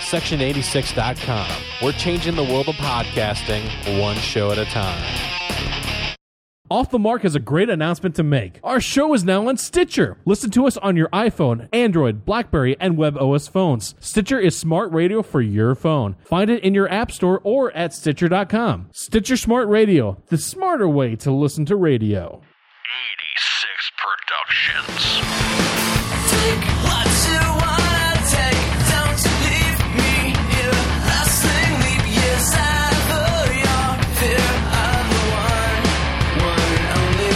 Section86.com. We're changing the world of podcasting one show at a time. Off the Mark has a great announcement to make. Our show is now on Stitcher. Listen to us on your iPhone, Android, BlackBerry, and WebOS phones. Stitcher is smart radio for your phone. Find it in your app store or at Stitcher.com. Stitcher Smart Radio, the smarter way to listen to radio. 86 Productions. Take what you wanna take. Don't leave me here. Lasting leap years ever. Your fear of the one and only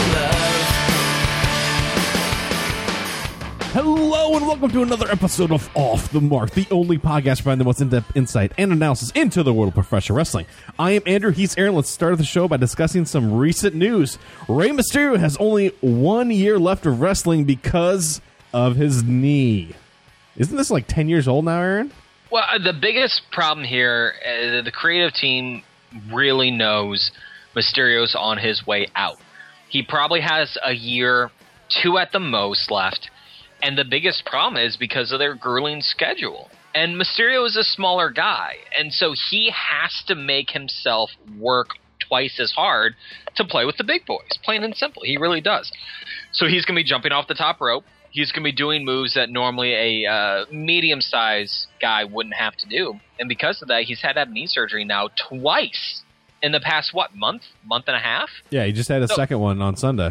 love. Hello and welcome to another episode of Off the Mark, the only podcast providing the most in-depth insight and analysis into the world of professional wrestling. I am Andrew, he's Aaron. Let's start the show by discussing some recent news. Rey Mysterio has only 1 year left of wrestling because of his knee. Isn't this like 10 years old now, Aaron? Well, the biggest problem here, the creative team really knows Mysterio's on his way out. He probably has a year, 2 at the most left. And the biggest problem is because of their grueling schedule. And Mysterio is a smaller guy, and so he has to make himself work twice as hard to play with the big boys, plain and simple. He really does. So he's going to be jumping off the top rope. He's going to be doing moves that normally a medium-sized guy wouldn't have to do. And because of that, he's had to have knee surgery now twice in the past, month and a half? Yeah, he just had a second one on Sunday.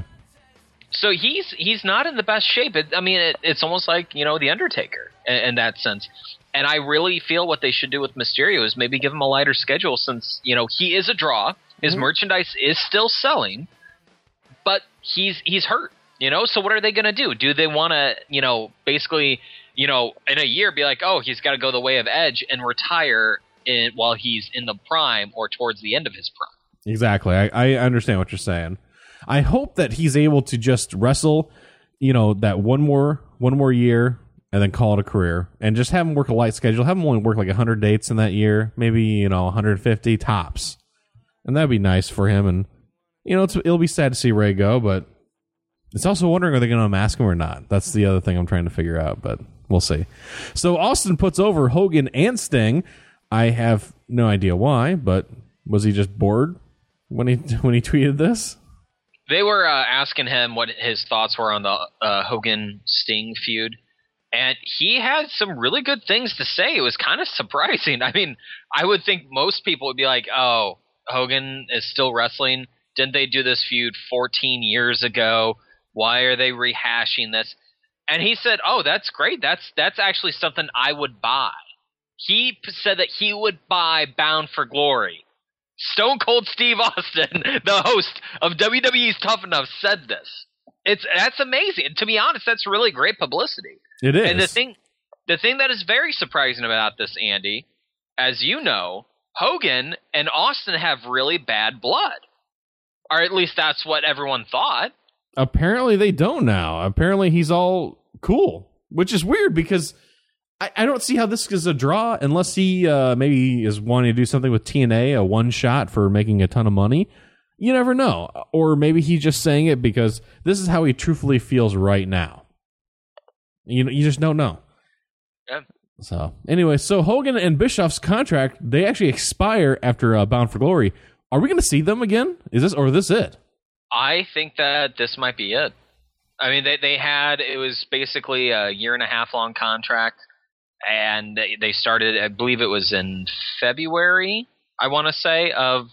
So he's not in the best shape. It's almost like, The Undertaker in that sense. And I really feel what they should do with Mysterio is maybe give him a lighter schedule since, he is a draw. His merchandise is still selling, but he's hurt, So what are they going to do? Do they want to, basically, in a year be like, oh, he's got to go the way of Edge and retire while he's in the prime or towards the end of his prime? Exactly. I understand what you're saying. I hope that he's able to just wrestle, that one more year and then call it a career and just have him work a light schedule. Have him only work like 100 dates in that year, maybe, 150 tops. And that'd be nice for him. And, it'll be sad to see Ray go, but it's also wondering, are they going to unmask him or not? That's the other thing I'm trying to figure out, but we'll see. So Austin puts over Hogan and Sting. I have no idea why, but was he just bored when he tweeted this? They were asking him what his thoughts were on the Hogan-Sting feud, and he had some really good things to say. It was kind of surprising. I mean, I would think most people would be like, oh, Hogan is still wrestling? Didn't they do this feud 14 years ago? Why are they rehashing this? And he said, oh, that's great. That's actually something I would buy. He said that he would buy Bound for Glory. Stone Cold Steve Austin, the host of WWE's Tough Enough, said this. That's amazing. To be honest, that's really great publicity. It is. And the thing that is very surprising about this, Andy, as you know, Hogan and Austin have really bad blood. Or at least that's what everyone thought. Apparently they don't now. Apparently he's all cool, which is weird because I don't see how this is a draw unless he maybe is wanting to do something with TNA, a one shot for making a ton of money. You never know. Or maybe he's just saying it because this is how he truthfully feels right now. You just don't know. Yeah. So anyway, so Hogan and Bischoff's contract, they actually expire after Bound for Glory. Are we going to see them again? Is this it? I think that this might be it. I mean, it was basically a 1.5 long contract. And they started, I believe it was in February, I want to say, of,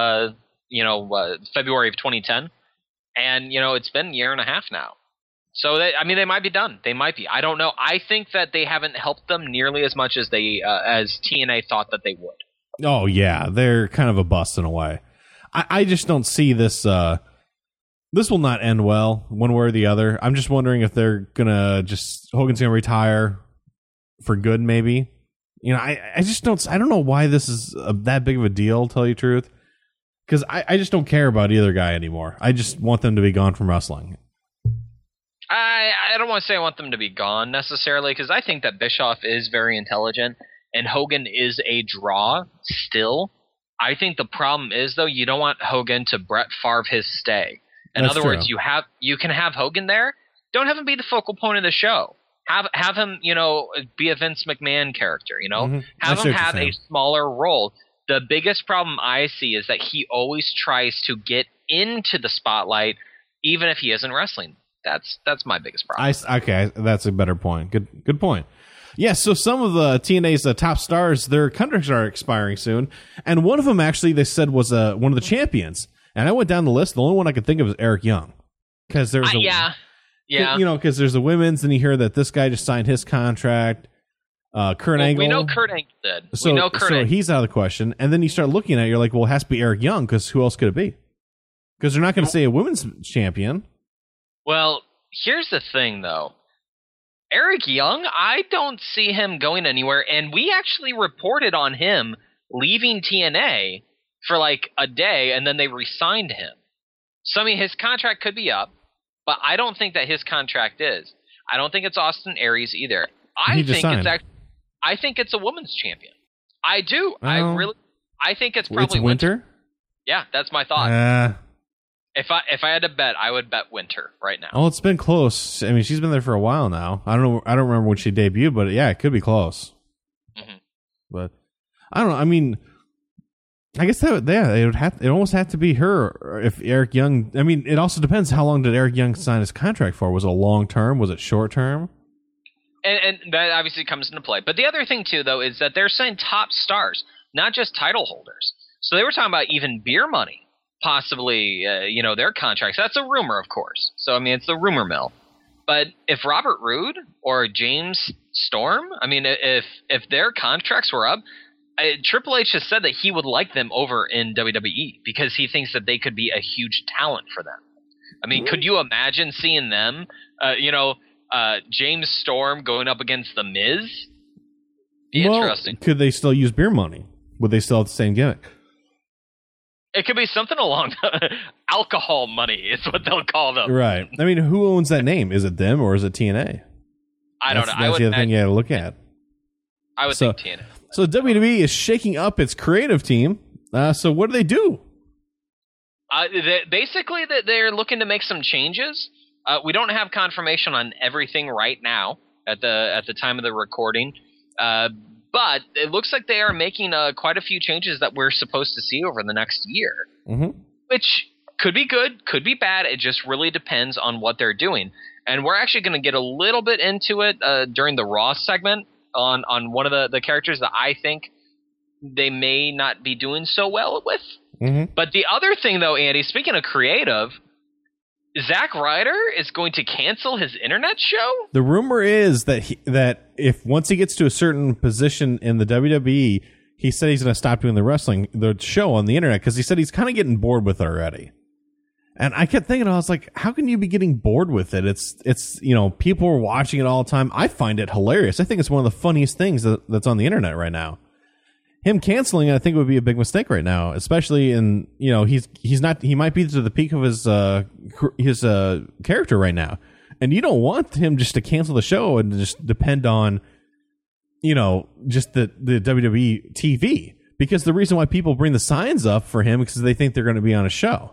February of 2010. And, it's been 1.5 years now. So, they might be done. They might be. I don't know. I think that they haven't helped them nearly as much as as TNA thought that they would. Oh, yeah. They're kind of a bust in a way. I just don't see this. This will not end well, one way or the other. I'm just wondering if they're going to Hogan's going to retire for good, maybe. I just don't. I don't know why this is that big of a deal. To tell you the truth, because I just don't care about either guy anymore. I just want them to be gone from wrestling. I don't want to say I want them to be gone necessarily, because I think that Bischoff is very intelligent and Hogan is a draw still. I think the problem is, though, you don't want Hogan to Brett Favre his stay. In other words, you can have Hogan there. Don't have him be the focal point of the show. Have him, be a Vince McMahon character. Mhm. I Have see him what you're have a saying. smaller role. The biggest problem I see is that he always tries to get into the spotlight, even if he isn't wrestling. That's my biggest problem. Okay, that's a better point. Good point. Yeah, so some of the TNA's top stars, their contracts are expiring soon, and one of them actually they said was one of the champions. And I went down the list. The only one I could think of is Eric Young, because there's yeah. because there's the women's, and you hear that this guy just signed his contract. Kurt Angle. We know Kurt Angle did. So, we know Kurt so Angle. he's out of the question. And then you start looking at it, you're like, well, it has to be Eric Young, because who else could it be? Because they're not going to say a women's champion. Well, here's the thing, though. Eric Young, I don't see him going anywhere, and we actually reported on him leaving TNA for like a day, and then they re-signed him. So, I mean, his contract could be up, but I don't think that his contract is. I don't think it's Austin Aries either. He just signed. I think it's a women's champion. I do. Well, I think it's probably It's Winter? Yeah, that's my thought. If I had to bet, I would bet Winter right now. Oh, it's been close. I mean, she's been there for a while now. I don't know. I don't remember when she debuted, but yeah, it could be close. Mhm. But I don't know. I mean, I guess it almost have to be her. Or if Eric Young, I mean, it also depends. How long did Eric Young sign his contract for? Was it long term? Was it short term? And that obviously comes into play. But the other thing, too, though, is that they're saying top stars, not just title holders. So they were talking about even beer money, possibly, their contracts. That's a rumor, of course. So, I mean, it's the rumor mill. But if Robert Roode or James Storm, I mean, if their contracts were up, Triple H has said that he would like them over in WWE because he thinks that they could be a huge talent for them. I mean, could you imagine seeing them, James Storm going up against The Miz? Interesting. Could they still use beer money? Would they still have the same gimmick? It could be something along alcohol money is what they'll call them. Right. I mean, who owns that name? Is it them or is it TNA? I don't know. That's the other thing you got to look at. I would think TNA. So WWE is shaking up its creative team. So what do they do? Basically, they're looking to make some changes. We don't have confirmation on everything right now at the time of the recording, but it looks like they are making quite a few changes that we're supposed to see over the next year, which could be good, could be bad. It just really depends on what they're doing. And we're actually going to get a little bit into it during the Raw segment on one of the characters that I think they may not be doing so well with. But the other thing, though, Andy, speaking of creative, Zack Ryder is going to cancel his internet show? The rumor is that if once he gets to a certain position in the WWE, he said he's going to stop doing the show on the internet, because he said he's kind of getting bored with it already. And I kept thinking, I was like, how can you be getting bored with it? It's people are watching it all the time. I find it hilarious. I think it's one of the funniest things that's on the internet right now. Him canceling, I think, would be a big mistake right now, especially in, he might be to the peak of his character right now. And you don't want him just to cancel the show and just depend on, just the WWE TV, because the reason why people bring the signs up for him is because they think they're going to be on a show.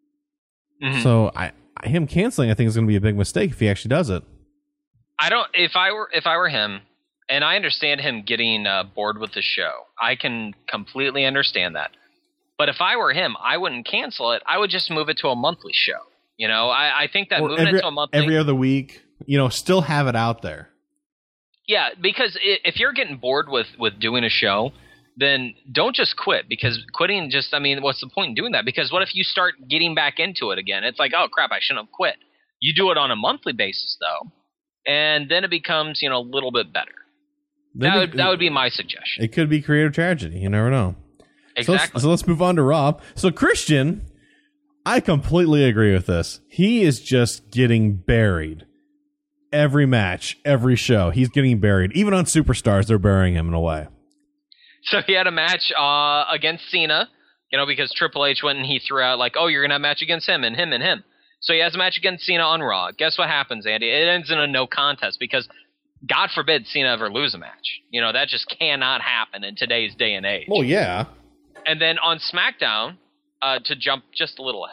So him canceling, I think, is going to be a big mistake if he actually does it. If I were him, and I understand him getting bored with the show. I can completely understand that. But if I were him, I wouldn't cancel it. I would just move it to a monthly show. I think that moving it to a monthly... Every other week, still have it out there. Yeah, because if you're getting bored with doing a show, then don't just quit. Because quitting what's the point in doing that? Because what if you start getting back into it again? It's like, oh, crap, I shouldn't have quit. You do it on a monthly basis, though, and then it becomes, a little bit better. That would be my suggestion. It could be creative tragedy. You never know. Exactly. So let's move on to Rob. So Christian, I completely agree with this. He is just getting buried. Every match, every show, he's getting buried. Even on Superstars, they're burying him in a way. So he had a match against Cena, because Triple H went and he threw out like, oh, you're going to have a match against him and him and him. So he has a match against Cena on Raw. Guess what happens, Andy? It ends in a no contest because God forbid Cena ever lose a match. That just cannot happen in today's day and age. Well, yeah. And then on SmackDown, to jump just a little ahead,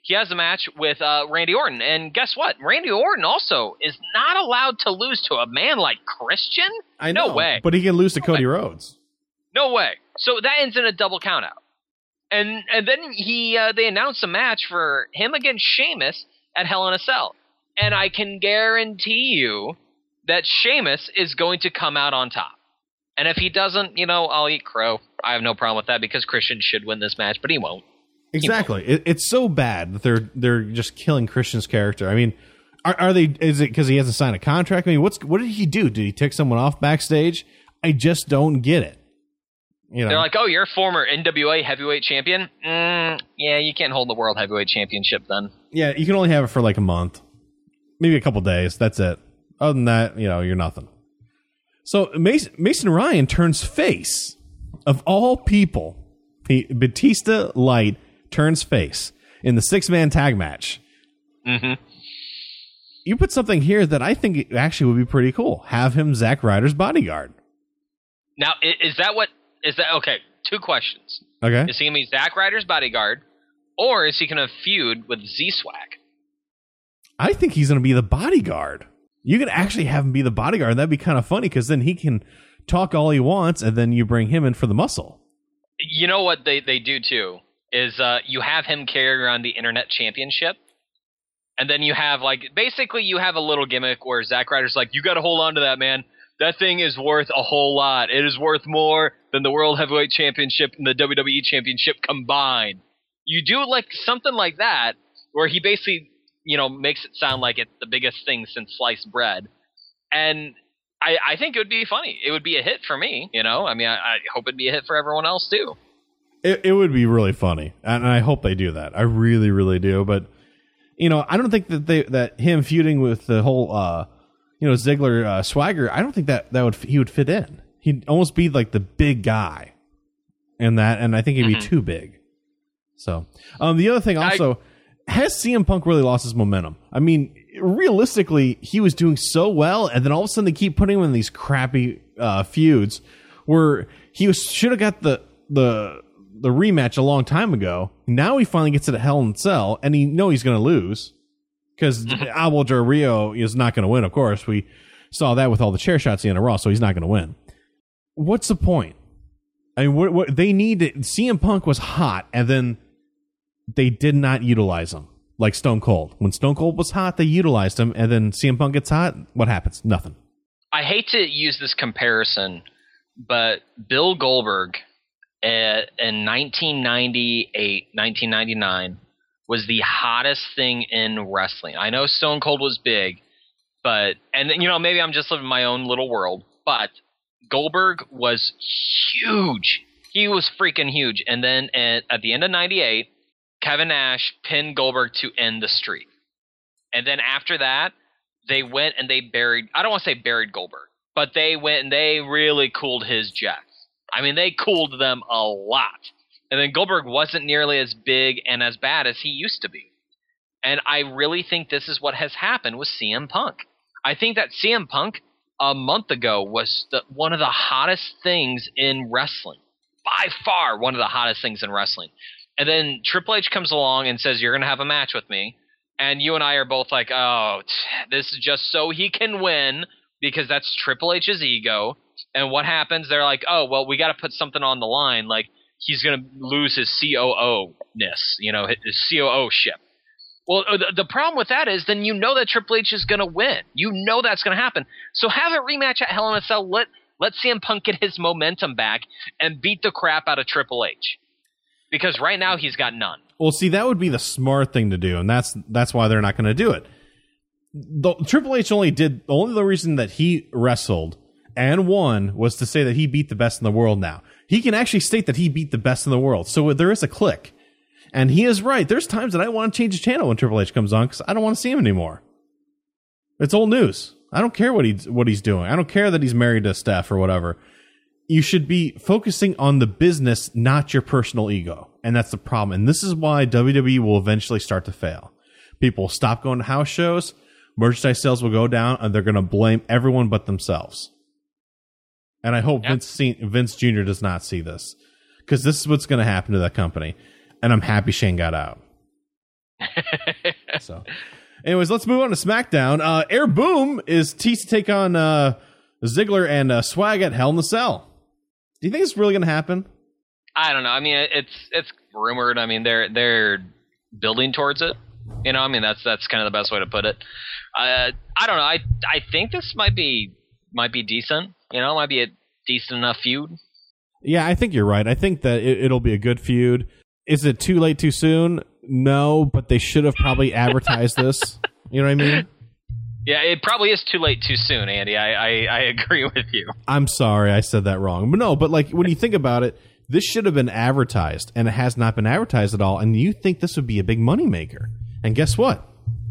he has a match with Randy Orton. And guess what? Randy Orton also is not allowed to lose to a man like Christian. I know, no way. But he can lose to Cody Rhodes. No way. So that ends in a double countout. And then they announced a match for him against Sheamus at Hell in a Cell. And I can guarantee you that Sheamus is going to come out on top. And if he doesn't, I'll eat crow. I have no problem with that because Christian should win this match, but he won't. Exactly. It's so bad that they're just killing Christian's character. I mean, are they? Is it because he hasn't signed a contract? I mean, what did he do? Did he tick someone off backstage? I just don't get it. They're like, oh, you're a former NWA heavyweight champion? Yeah, you can't hold the World Heavyweight Championship then. Yeah, you can only have it for like a month. Maybe a couple days. That's it. Other than that, you're nothing. So Mason Ryan turns face. Of all people, Batista Light turns face in the 6-man tag match. Mm-hmm. You put something here that I think actually would be pretty cool. Have him Zack Ryder's bodyguard. Now, is that okay? 2 questions. Okay. Is he going to be Zack Ryder's bodyguard, or is he going to feud with Z-Swag? I think he's going to be the bodyguard. You could actually have him be the bodyguard. That'd be kind of funny because then he can talk all he wants, and then you bring him in for the muscle. You know what they do too is you have him carry around the Internet Championship, and then you have basically you have a little gimmick where Zack Ryder's like, you got to hold on to that, man. That thing is worth a whole lot. It is worth more than the World Heavyweight Championship and the WWE Championship combined. You do something like that where he basically makes it sound like it's the biggest thing since sliced bread. And I think it would be funny. It would be a hit for me, I mean, I hope it'd be a hit for everyone else too. It would be really funny, and I hope they do that. I really, really do. But I don't think that him feuding with the whole Ziggler Swagger. I don't think he would fit in. He'd almost be like the big guy in that, and I think he'd be too big. So the other thing also. Has CM Punk really lost his momentum? I mean, realistically, he was doing so well, and then all of a sudden they keep putting him in these crappy feuds where he should have got the rematch a long time ago. Now he finally gets it at Hell in a Cell, and he's going to lose because Albo Del Rio is not going to win. Of course, we saw that with all the chair shots in a Raw, so he's not going to win. What's the point? I mean, what they need to, CM Punk was hot, and then they did not utilize him like Stone Cold. When Stone Cold was hot, they utilized him, and then CM Punk gets hot, what happens? Nothing. I hate to use this comparison, but Bill Goldberg in 1998, 1999 was the hottest thing in wrestling. I know Stone Cold was big, but maybe I'm just living my own little world, but Goldberg was huge. He was freaking huge. And then at the end of 98, Kevin Nash pinned Goldberg to end the streak. And then after that, they went and they buried, I don't want to say buried Goldberg, but they went and they really cooled his jets. I mean, they cooled them a lot. And then Goldberg wasn't nearly as big and as bad as he used to be. And I really think this is what has happened with CM Punk. I think that CM Punk a month ago was one of the hottest things in wrestling. By far, one of the hottest things in wrestling. And then Triple H comes along and says, you're going to have a match with me. And you and I are both like, oh, this is just so he can win because that's Triple H's ego. And what happens? They're like, oh, well, we got to put something on the line. Like, he's going to lose his COO-ness, his COO ship. Well, the problem with that is then that Triple H is going to win. That's going to happen. So have a rematch at Hell in a Cell. Let CM Punk get his momentum back and beat the crap out of Triple H. Because right now he's got none. Well, see, that would be the smart thing to do, and that's why they're not going to do it. Triple H only the reason that he wrestled and won was to say that he beat the best in the world now. He can actually state that he beat the best in the world. So there is a click. And he is right. There's times that I want to change the channel when Triple H comes on because I don't want to see him anymore. It's old news. I don't care what he's doing. I don't care that he's married to Steph or whatever. You should be focusing on the business, not your personal ego. And that's the problem. And this is why WWE will eventually start to fail. People will stop going to house shows, merchandise sales will go down, and they're going to blame everyone but themselves. And I hope Vince Jr. does not see this. Because this is what's going to happen to that company. And I'm happy Shane got out. So, anyways, let's move on to SmackDown. Air Boom is teased to take on Ziggler and Swag at Hell in the Cell. Do you think it's really going to happen? I don't know. I mean, it's rumored. I mean, they're building towards it. You know, I mean, that's kind of the best way to put it. I don't know. I think this might be decent. You know, might be a decent enough feud. Yeah, I think you're right. I think that it'll be a good feud. Is it too late too soon? No, but they should have probably advertised this. You know what I mean? Yeah, it probably is too late too soon, Andy. I agree with you. I'm sorry, I said that wrong. But no, but like when you think about it, this should have been advertised, and it has not been advertised at all. And you think this would be a big moneymaker. And guess what?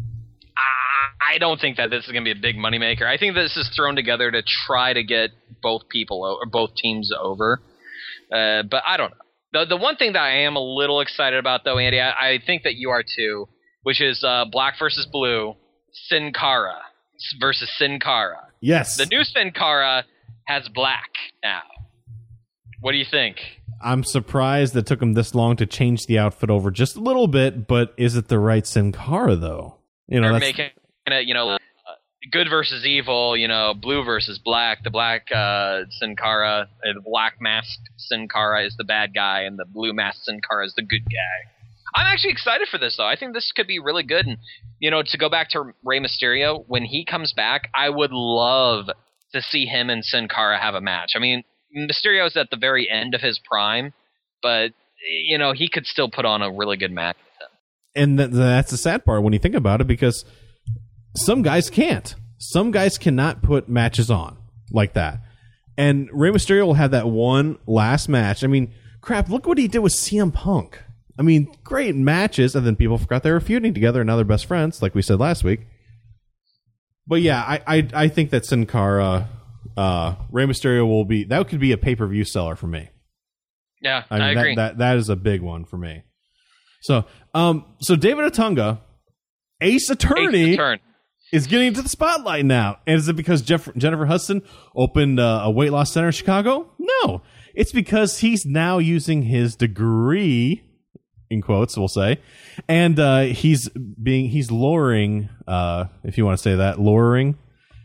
I don't think that this is going to be a big moneymaker. I think this is thrown together to try to get both teams over. But I don't know. The one thing that I am a little excited about, though, Andy, I think that you are too, which is Black versus Blue, Sin Cara versus Sin Cara. Yes. The new Sin Cara has black now. What do you think? I'm surprised it took them this long to change the outfit over just a little bit, but is it the right Sin Cara, though? You know, they're making it, you know, good versus evil, you know, blue versus black. The black Sin Cara, the black masked Sin Cara is the bad guy, and the blue masked Sin Cara is the good guy. I'm actually excited for this, though. I think this could be really good. And, you know, to go back to Rey Mysterio, when he comes back, I would love to see him and Sin Cara have a match. I mean, Mysterio's at the very end of his prime, but, you know, he could still put on a really good match with him. And that's the sad part when you think about it, because some guys can't. Some guys cannot put matches on like that. And Rey Mysterio will have that one last match. I mean, crap, look what he did with CM Punk. I mean, great matches, and then people forgot they were feuding together, and now they're best friends, like we said last week. But yeah, I think that Sin Cara, Rey Mysterio will be, that could be a pay-per-view seller for me. Yeah, I mean, agree. That is a big one for me. So David Otunga, Ace Attorney, is getting into the spotlight now. And is it because Jennifer Hudson opened a weight loss center in Chicago? No. It's because he's now using his degree, in quotes, we'll say, and he's luring, if you want to say that, luring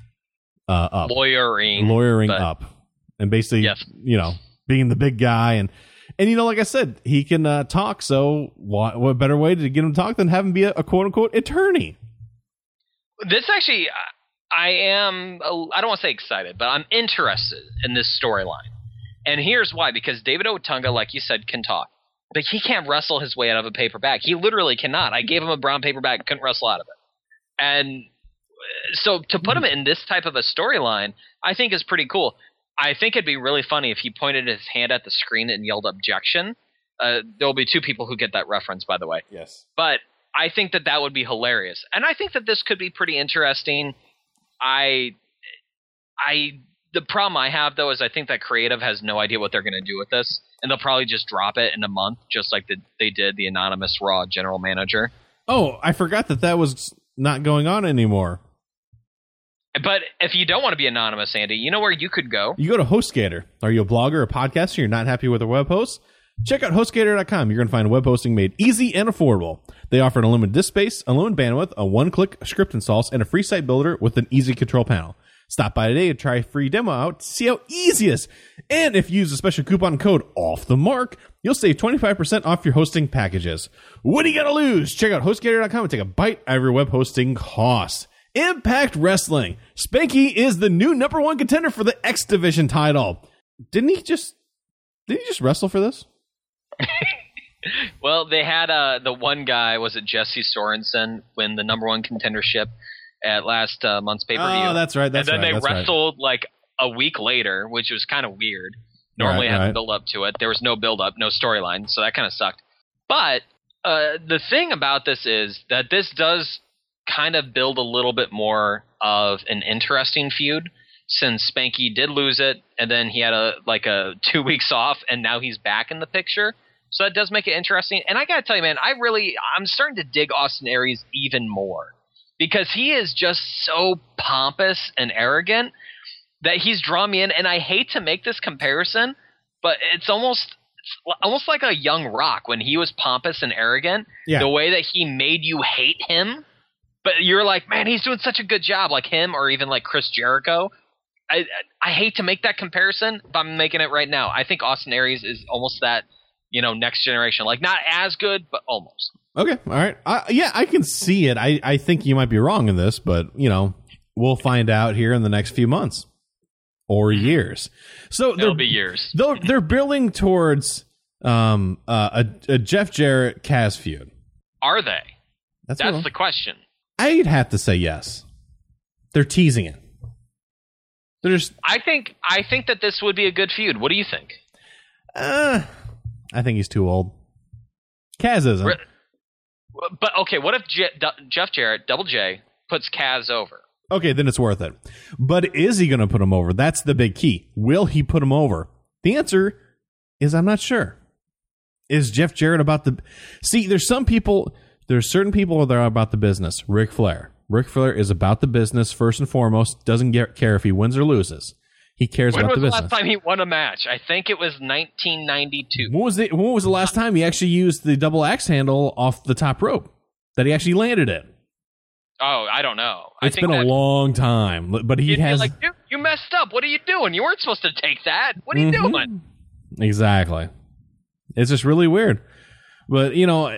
up. Lawyering up. And basically, yes, you know, being the big guy. And you know, like I said, he can talk, so what better way to get him to talk than have him be a quote-unquote attorney? This actually, I don't want to say excited, but I'm interested in this storyline. And here's why, because David Otunga, like you said, can talk. But he can't wrestle his way out of a paper bag. He literally cannot. I gave him a brown paper bag, couldn't wrestle out of it. And so to put him in this type of a storyline, I think is pretty cool. I think it'd be really funny if he pointed his hand at the screen and yelled objection. There'll be two people who get that reference, by the way. Yes. But I think that would be hilarious. And I think that this could be pretty interesting. The problem I have, though, is I think that creative has no idea what they're going to do with this. And they'll probably just drop it in a month, just like they did the anonymous Raw general manager. Oh, I forgot that was not going on anymore. But if you don't want to be anonymous, Andy, you know where you could go? You go to HostGator. Are you a blogger or a podcaster? You're not happy with a web host? Check out HostGator.com. You're going to find web hosting made easy and affordable. They offer an unlimited disk space, unlimited bandwidth, a one-click script installs, and a free site builder with an easy control panel. Stop by today and try a free demo out to see how easy it is. And if you use a special coupon code OFFTHEMARK, you'll save 25% off your hosting packages. What do you got to lose? Check out HostGator.com and take a bite out of your web hosting costs. Impact Wrestling. Spanky is the new #1 contender for the X Division title. Didn't he just wrestle for this? Well, they had the one guy, was it Jesse Sorensen, win the #1 contendership at last month's pay-per-view. Oh, that's right. And then they wrestled like a week later, which was kind of weird. Normally had a build-up to it. There was no build-up, no storyline, so that kind of sucked. But the thing about this is that this does kind of build a little bit more of an interesting feud, since Spanky did lose it, and then he had a 2 weeks off, and now he's back in the picture. So that does make it interesting. And I gotta tell you, man, I'm starting to dig Austin Aries even more, because he is just so pompous and arrogant that he's drawn me in. And I hate to make this comparison, but it's almost almost like a young Rock when he was pompous and arrogant. Yeah. The way that he made you hate him, but you're like, man, he's doing such a good job, like him or even like Chris Jericho. I hate to make that comparison, but I'm making it right now. I think Austin Aries is almost that, next generation. Like, not as good, but almost. Okay, all right. I can see it. I think you might be wrong in this, but, we'll find out here in the next few months or years. So It'll be years. They're building towards a Jeff Jarrett Kaz feud. Are they? That's the question. I'd have to say yes. They're teasing it. They're just. I think that this would be a good feud. What do you think? I think he's too old. Kaz isn't. But okay, what if Jeff Jarrett, Double J, puts Kaz over? Okay, then it's worth it. But is he going to put him over? That's the big key. Will he put him over? The answer is I'm not sure. Is Jeff Jarrett about the... See, there's certain people that are about the business. Ric Flair. Ric Flair is about the business first and foremost. Doesn't care if he wins or loses. He cares about the business. When was the last time he won a match? I think it was 1992. When was the last time he actually used the double axe handle off the top rope that he actually landed it? Oh, I don't know. It's been a long time, but he has. Be like, dude, you messed up. What are you doing? You weren't supposed to take that. What are you doing? Exactly. It's just really weird. But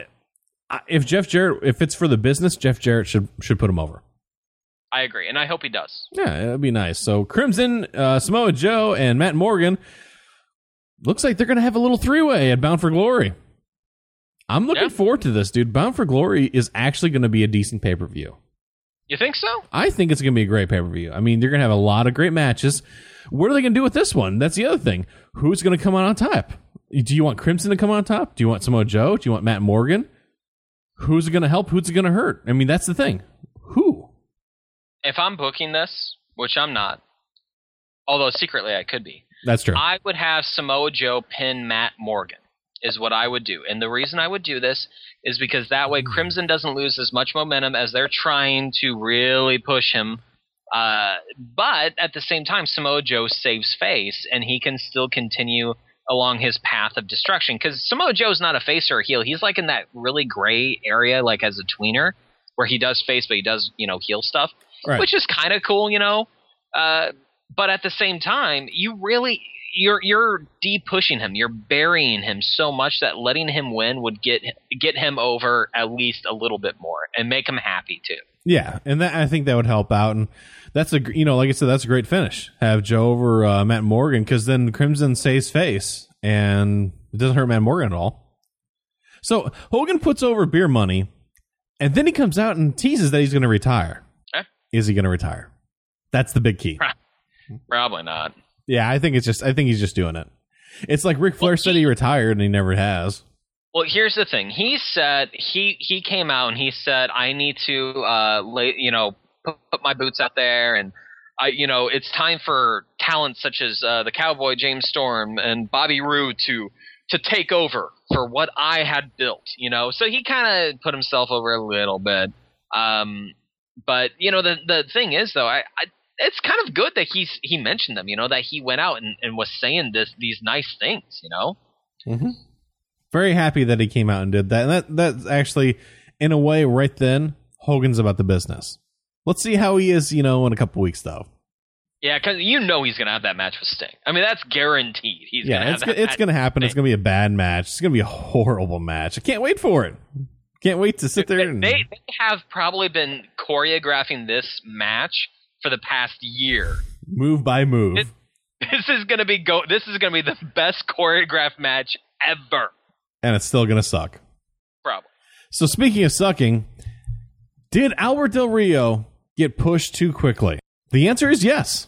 if it's for the business, Jeff Jarrett should put him over. I agree, and I hope he does. Yeah, it'd be nice. So Crimson, Samoa Joe, and Matt Morgan looks like they're going to have a little three-way at Bound for Glory. I'm looking forward to this, dude. Bound for Glory is actually going to be a decent pay-per-view. You think so? I think it's going to be a great pay-per-view. I mean, they're going to have a lot of great matches. What are they going to do with this one? That's the other thing. Who's going to come out on top? Do you want Crimson to come on top? Do you want Samoa Joe? Do you want Matt Morgan? Who's it going to help? Who's it going to hurt? I mean, that's the thing. Who? If I'm booking this, which I'm not, although secretly I could be. That's true. I would have Samoa Joe pin Matt Morgan, is what I would do. And the reason I would do this is because that way Crimson doesn't lose as much momentum as they're trying to really push him. But at the same time, Samoa Joe saves face, and he can still continue along his path of destruction. Because Samoa Joe's not a face or a heel. He's like in that really gray area, like as a tweener, where he does face, but he does, heel stuff, which is kind of cool, But at the same time, you're de-pushing him. You're burying him so much that letting him win would get him over at least a little bit more and make him happy too. Yeah, and I think that would help out, and that's like I said, that's a great finish. Have Joe over Matt Morgan, because then Crimson saves face, and it doesn't hurt Matt Morgan at all. So Hogan puts over Beer Money, and then he comes out and teases that he's going to retire. Is he going to retire? That's the big key. Probably not. Yeah, I think he's just doing it. It's like Ric Flair said he retired, and he never has. Well, here's the thing. He said he came out and he said, I need to put my boots out there, and it's time for talent such as the Cowboy James Storm and Bobby Roode to take over for what I had built. So he kind of put himself over a little bit. But the thing is though, it's kind of good that he mentioned them. That he went out and was saying these nice things. Mm-hmm. Very happy that he came out and did that. And that's actually, in a way, right then, Hogan's about the business. Let's see how he is, in a couple weeks, though. Yeah, because he's going to have that match with Sting. I mean, that's guaranteed. It's going to happen. It's going to be a bad match. It's going to be a horrible match. I can't wait for it. Can't wait to sit there. They have probably been choreographing this match for the past year. Move by move. This is going to be the best choreographed match ever. And it's still going to suck. Probably. So speaking of sucking, did Albert Del Rio get pushed too quickly? The answer is yes.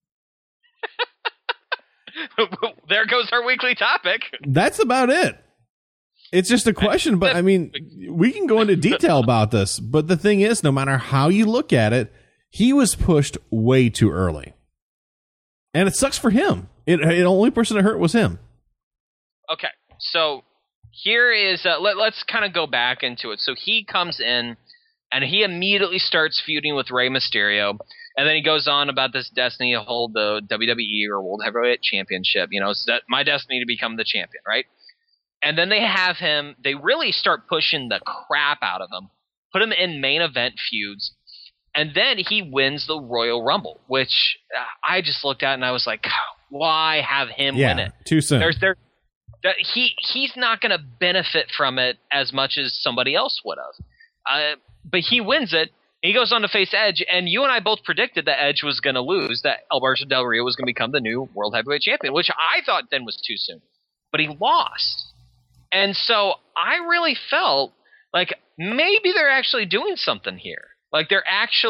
There goes our weekly topic. That's about it. It's just a question, but I mean, we can go into detail about this. But the thing is, no matter how you look at it, he was pushed way too early. And it sucks for him. The only person that hurt was him. Okay, so here is let's kind of go back into it. So he comes in and he immediately starts feuding with Rey Mysterio, and then he goes on about this destiny to hold the WWE or World Heavyweight Championship. It's my destiny to become the champion, right? And then they really start pushing the crap out of him, put him in main event feuds, and then he wins the Royal Rumble, which I just looked at and I was like, why have him win it? Too soon. He's not going to benefit from it as much as somebody else would have. But he wins it. He goes on to face Edge, and you and I both predicted that Edge was going to lose, that Alberto Del Rio was going to become the new World Heavyweight Champion, which I thought then was too soon. But he lost. And so I really felt like maybe they're actually doing something here. Like they're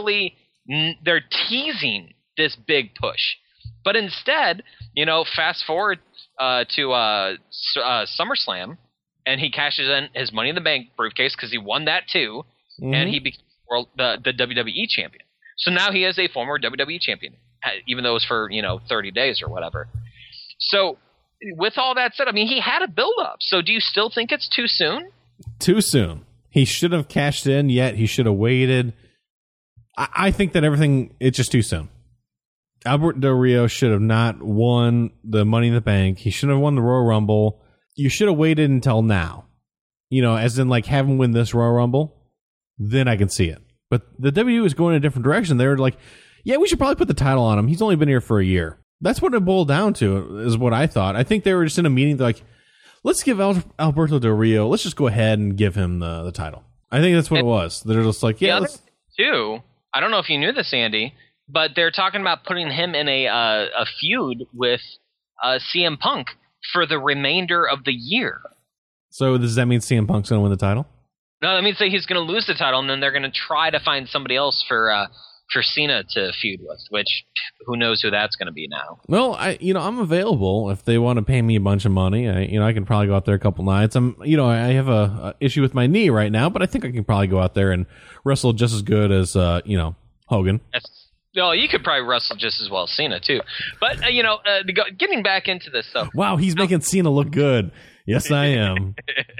teasing this big push. But instead, fast forward to SummerSlam, and he cashes in his Money in the Bank briefcase because he won that too, and he became the WWE champion. So now he is a former WWE champion, even though it was for 30 days or whatever. So with all that said, I mean, he had a build-up. So do you still think it's too soon? Too soon. He should have cashed in yet. He should have waited. I think that it's just too soon. Alberto Del Rio should have not won the Money in the Bank. He should have won the Royal Rumble. You should have waited until now. As in like have him win this Royal Rumble. Then I can see it. But the WWE is going in a different direction. They're like, yeah, we should probably put the title on him. He's only been here for a year. That's what it boiled down to, is what I thought. I think they were just in a meeting. They're like, let's give Alberto Del Rio, let's just go ahead and give him the title. I think that's what it was. They're just like, yeah, let's. Too. I don't know if you knew this, Andy, but they're talking about putting him in a feud with CM Punk for the remainder of the year. So does that mean CM Punk's going to win the title? No, that means that he's going to lose the title, and then they're going to try to find somebody else for Cena to feud with, which who knows who that's going to be now. Well, I'm available if they want to pay me a bunch of money. I can probably go out there a couple nights. I have a issue with my knee right now, but I think I can probably go out there and wrestle just as good as Hogan. No, you could probably wrestle just as well as Cena too. But getting back into this though. Wow, he's making Cena look good. Yes, I am.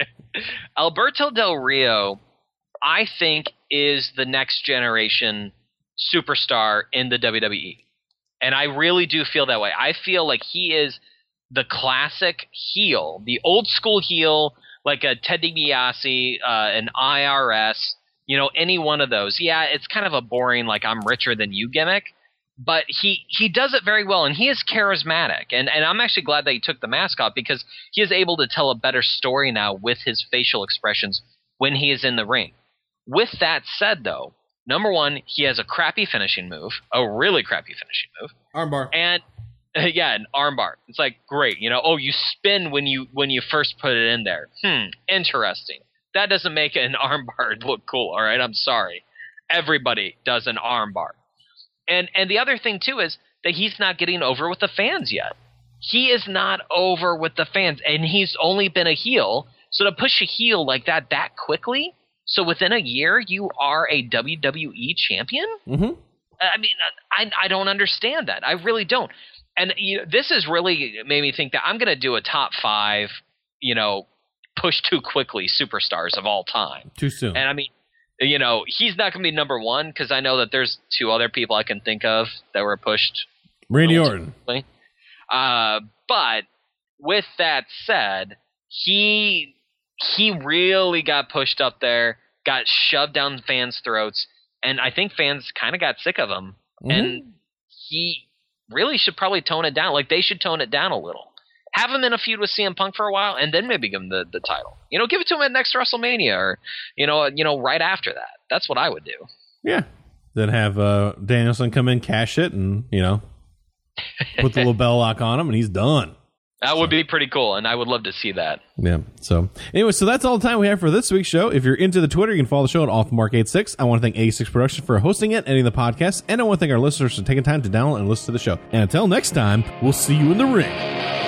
Alberto Del Rio, I think, is the next generation superstar in the WWE. And I really do feel that way. I feel like he is the classic heel, the old school heel, like a Ted DiBiase, an IRS, any one of those. Yeah, it's kind of a boring, like I'm richer than you gimmick, but he does it very well, and he is charismatic. And I'm actually glad that he took the mask off, because he is able to tell a better story now with his facial expressions when he is in the ring. With that said, though, number one, he has a crappy finishing move, a really crappy finishing move. Armbar. And an armbar. It's like, great, you spin when you first put it in there. Interesting. That doesn't make an armbar look cool, all right? I'm sorry. Everybody does an armbar. And the other thing, too, is that he's not getting over with the fans yet. He is not over with the fans, and he's only been a heel. So to push a heel like that quickly, so within a year you are a WWE champion? Mm-hmm. I mean, I don't understand that. I really don't. And this has really made me think that I'm going to do a top 5, push too quickly superstars of all time. Too soon. And I mean, he's not going to be number 1, because I know that there's 2 other people I can think of that were pushed. Randy Orton. But with that said, he really got pushed up there, got shoved down fans' throats, and I think fans kind of got sick of him. Mm-hmm. And he really should probably tone it down. Like, they should tone it down a little. Have him in a feud with CM Punk for a while, and then maybe give him the title. Give it to him at next WrestleMania, or right after that. That's what I would do. Yeah. Then have Danielson come in, cash it, and put the little bell lock on him, and he's done. That would be pretty cool, and I would love to see that. Yeah. So, anyway, that's all the time we have for this week's show. If you're into the Twitter, you can follow the show at OffMark86. I want to thank 86 Productions for hosting it, editing the podcast, and I want to thank our listeners for taking time to download and listen to the show. And until next time, we'll see you in the ring.